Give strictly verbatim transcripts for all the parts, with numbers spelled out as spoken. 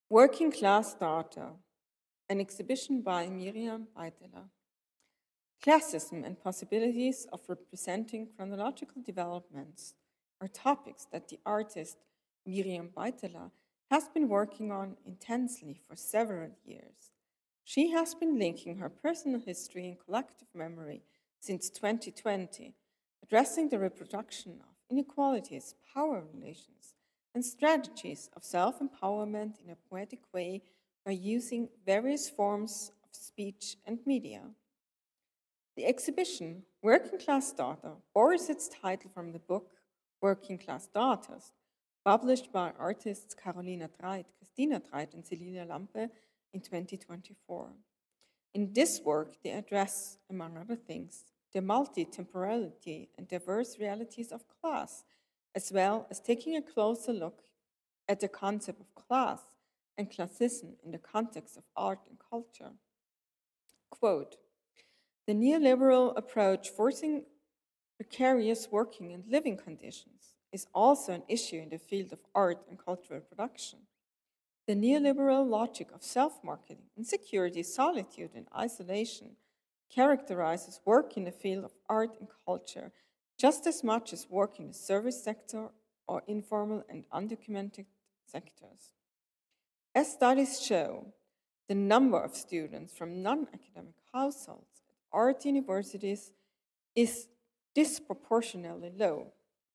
Working Class Data, an exhibition by Miriam Beiteler. Classism and possibilities of representing chronological developments are topics that the artist Miriam Beiteler has been working on intensely for several years. She has been linking her personal history and collective memory since twenty twenty, addressing the reproduction of inequalities, power relations, and strategies of self empowerment in a poetic way by using various forms of speech and media. The exhibition, Working Class Data, borrows its title from the book Working Class Daughters, published by artists Carolina Treit, Christina Treit, and Cecilia Lampe in twenty twenty-four. In this work, they address, among other things, the multi-temporality and diverse realities of class, as well as taking a closer look at the concept of class and classism in the context of art and culture. Quote, the neoliberal approach forcing precarious working and living conditions is also an issue in the field of art and cultural production. The neoliberal logic of self-marketing, insecurity, solitude, and isolation characterizes work in the field of art and culture just as much as work in the service sector or informal and undocumented sectors. As studies show, the number of students from non-academic households at art universities is disproportionately low.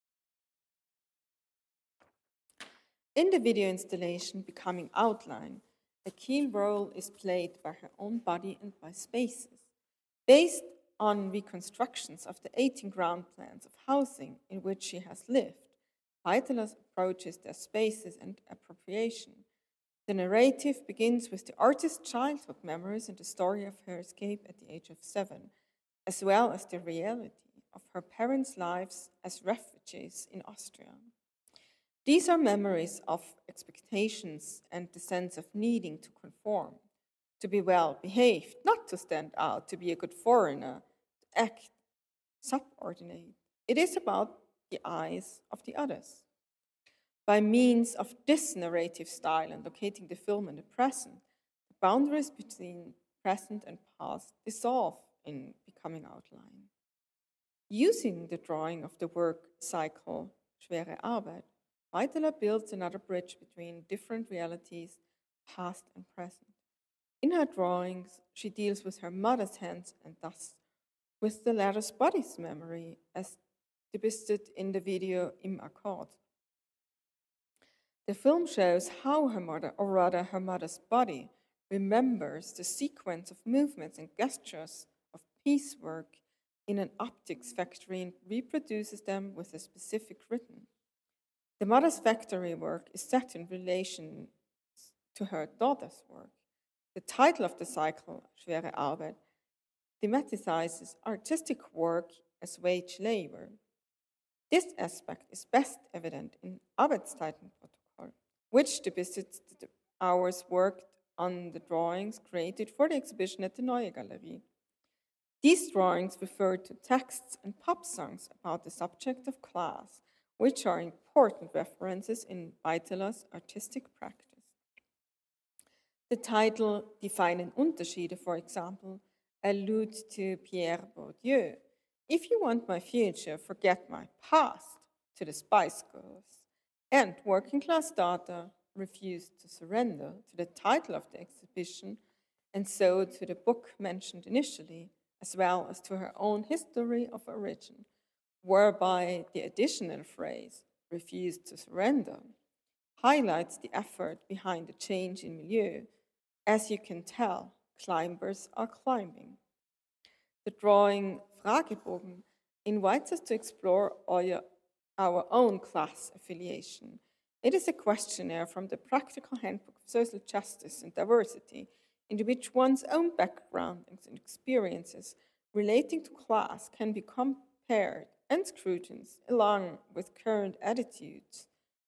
In the video installation Becoming Outline, a key role is played by her own body and by spaces. Based on reconstructions of the eighteen ground plans of housing in which she has lived, Beiteler approaches their spaces and appropriation. The narrative begins with the artist's childhood memories and the story of her escape at the age of seven, as well as the reality of her parents' lives as refugees in Austria. These are memories of expectations and the sense of needing to conform, to be well behaved, not to stand out, to be a good foreigner, to act subordinate. It is about the eyes of the others. By means of this narrative style and locating the film in the present, the boundaries between present and past dissolve in Becoming Outline. Using the drawing of the work cycle Schwere Arbeit, Beiteler builds another bridge between different realities, past and present. In her drawings, she deals with her mother's hands and thus with the latter's body's memory, as depicted in the video Im Akkord. The film shows how her mother, or rather her mother's body, remembers the sequence of movements and gestures of piecework in an optics factory and reproduces them with a specific rhythm. The mother's factory work is set in relation to her daughter's work. The title of the cycle, Schwere Arbeit, thematizes artistic work as wage labor. This aspect is best evident in Arbeitszeitenprotokoll, which depicts the hours worked on the drawings created for the exhibition at the Neue Galerie. These drawings refer to texts and pop songs about the subject of class, which are important references in Beiteler's artistic practice. The title Defining Unterschiede, for example, alludes to Pierre Bourdieu. If you want my future, forget my past, to the Spice Girls. And Working Class Data refused to surrender to the title of the exhibition and so to the book mentioned initially, as well as to her own history of origin, whereby the additional phrase, refused to surrender, highlights the effort behind the change in milieu. As you can tell, climbers are climbing. The drawing Fragebogen invites us to explore our, our own class affiliation. It is a questionnaire from the Practical Handbook of Social Justice and Diversity, in which one's own background and experiences relating to class can be compared and scrutinized along with current attitudes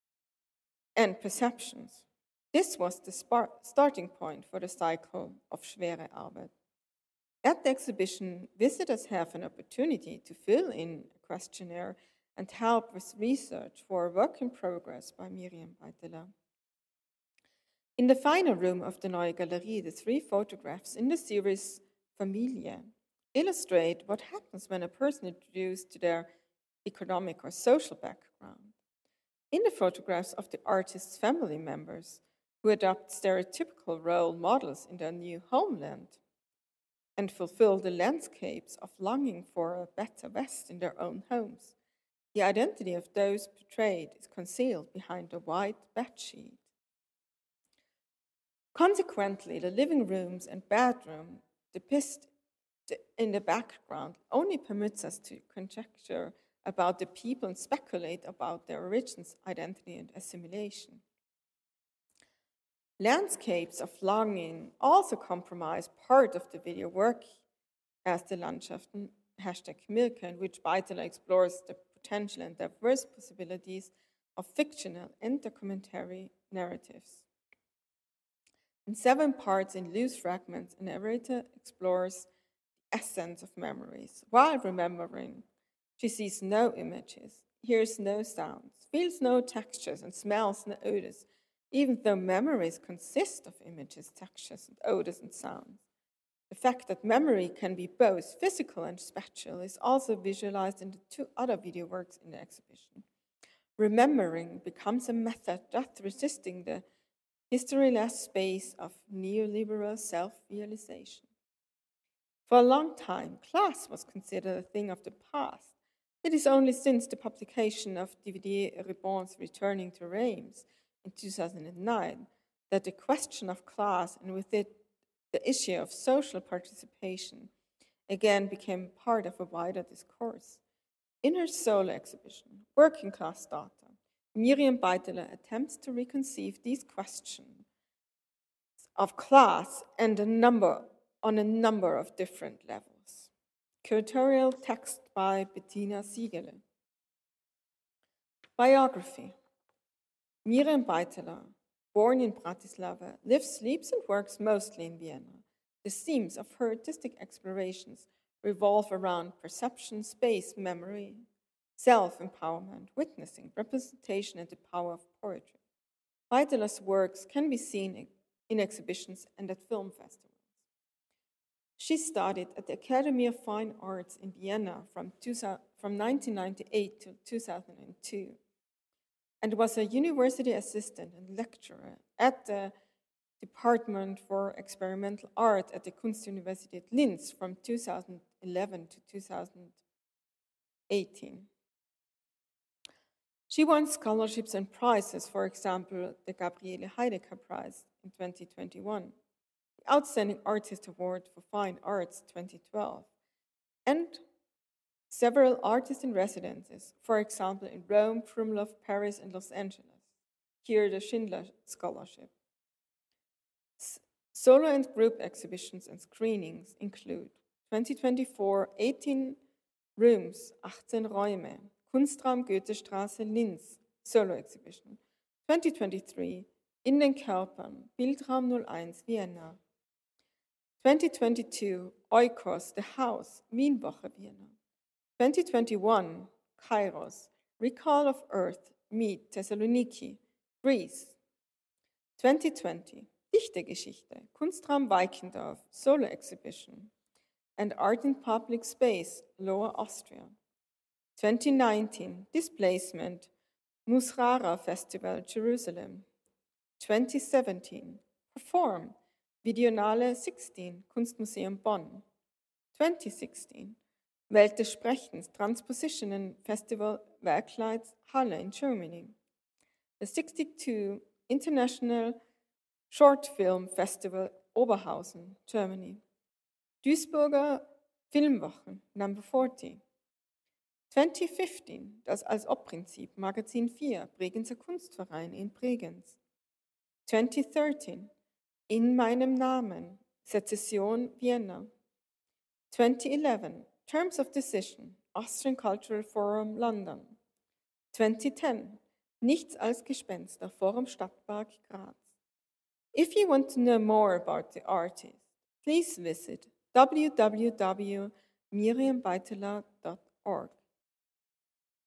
and perceptions. This was the starting point for the cycle of Schwere Arbeit. At the exhibition, visitors have an opportunity to fill in a questionnaire and help with research for a work in progress by Miriam Beiteler. In the final room of the Neue Galerie, the three photographs in the series Familie illustrate what happens when a person is introduced to their economic or social background. In the photographs of the artist's family members, who adopt stereotypical role models in their new homeland and fulfill the landscapes of longing for a better West in their own homes, the identity of those portrayed is concealed behind a white bedsheet. Consequently, the living rooms and bedroom depicted in the background only permits us to conjecture about the people and speculate about their origins, identity, and assimilation. Landscapes of longing also comprise part of the video work as the Landschaften hashtag Mirke, in which Beitler explores the potential and diverse possibilities of fictional and documentary narratives. In seven parts in loose fragments, a narrator explores the essence of memories. While remembering, she sees no images, hears no sounds, feels no textures, and smells no odors, even though memories consist of images, textures, and odors and sounds. The fact that memory can be both physical and spatial is also visualized in the two other video works in the exhibition. Remembering becomes a method thus resisting the historyless space of neoliberal self-realization. For a long time, class was considered a thing of the past. It is only since the publication of Didier Ribon's Returning to Reims in two thousand nine that the question of class and with it the issue of social participation again became part of a wider discourse. In her solo exhibition, Working Class Daughter, Miriam Beiteler attempts to reconceive these questions of class and a number on a number of different levels. Curatorial text by Bettina Siegele. Biography. Miriam Beiteler, born in Bratislava, lives, sleeps, and works mostly in Vienna. The themes of her artistic explorations revolve around perception, space, memory, self-empowerment, witnessing, representation, and the power of poetry. Beiteler's works can be seen in exhibitions and at film festivals. She studied at the Academy of Fine Arts in Vienna from, from nineteen ninety-eight to two thousand two and was a university assistant and lecturer at the Department for Experimental Art at the Kunstuniversität Linz from two thousand eleven to two thousand eighteen. She won scholarships and prizes, for example, the Gabriele Heidecker Prize in twenty twenty-one, the Outstanding Artist Award for Fine Arts twenty twelve, and several artist in residences, for example, in Rome, Krumlov, Paris, and Los Angeles. Here, the Schindler Scholarship. S Solo and group exhibitions and screenings include twenty twenty-four, eighteen Rooms, achtzehn Räume, Kunstraum Goethestraße, Linz, Solo Exhibition. twenty twenty-three, In den Körpern, Bildraum null eins, Vienna. twenty twenty-two, Oikos, The House, Wienwoche, Vienna. twenty twenty-one, Kairos, Recall of Earth, Meet, Thessaloniki, Greece. twenty twenty, Dichtegeschichte, Kunstraum Weikendorf, Solo Exhibition, and Art in Public Space, Lower Austria. twenty nineteen, Displacement, Musrara Festival, Jerusalem. twenty seventeen, Perform, Videonale sixteen, Kunstmuseum Bonn. twenty sixteen, Welt des Sprechens, Transpositionen Festival, Werkleitz, Halle in Germany. The sixty-two International Short Film Festival, Oberhausen, Germany. Duisburger Filmwochen, number forty. twenty fifteen, das Als-Ob-Prinzip, Magazin vier, Bregenzer Kunstverein in Bregenz. twenty thirteen, In meinem Namen, Sezession, Vienna. twenty eleven, Terms of Decision, Austrian Cultural Forum, London. twenty ten, Nichts als Gespenster, Forum Stadtpark, Graz. If you want to know more about the artist, please visit w w w dot miriam beiteler dot org.